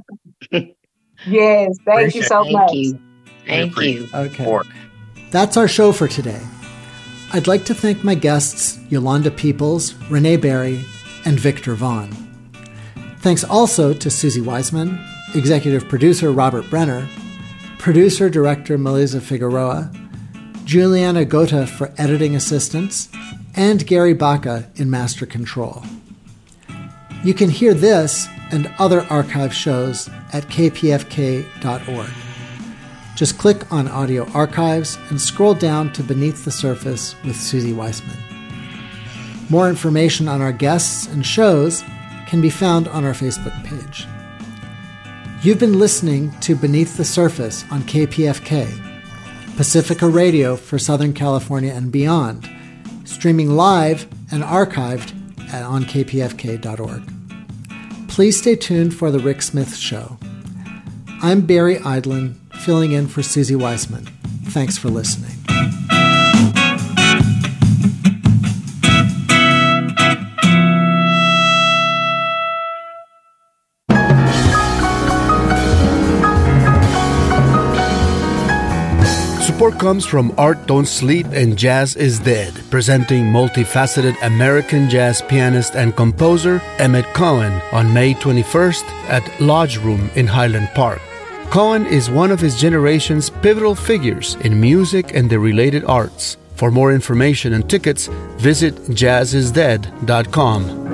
Yes, thank you
Appreciate
so
Thank
much.
you.
We
Thank
appreciate
you.
it.
Okay,
Or-
that's our show for today. I'd like to thank my guests Yolanda Peoples, Renee Barry, and Victor Vaughn. Thanks also to Susie Weisman, executive producer Robert Brenner, producer director Melissa Figueroa, Juliana Gota for editing assistance, and Gary Baca in master control. You can hear this and other archive shows at k p f k dot org. Just click on Audio Archives and scroll down to Beneath the Surface with Susie Weisman. More information on our guests and shows can be found on our Facebook page. You've been listening to Beneath the Surface on K P F K, Pacifica Radio for Southern California and beyond, streaming live and archived at, on k p f k dot org. Please stay tuned for The Rick Smith Show. I'm Barry Eidlin, filling in for Susie Weisman. Thanks for listening.
Support comes from Art Don't Sleep and Jazz is Dead, presenting multifaceted American jazz pianist and composer Emmett Cohen on May twenty-first at Lodge Room in Highland Park. Cohen is one of his generation's pivotal figures in music and the related arts. For more information and tickets, visit jazz is dead dot com.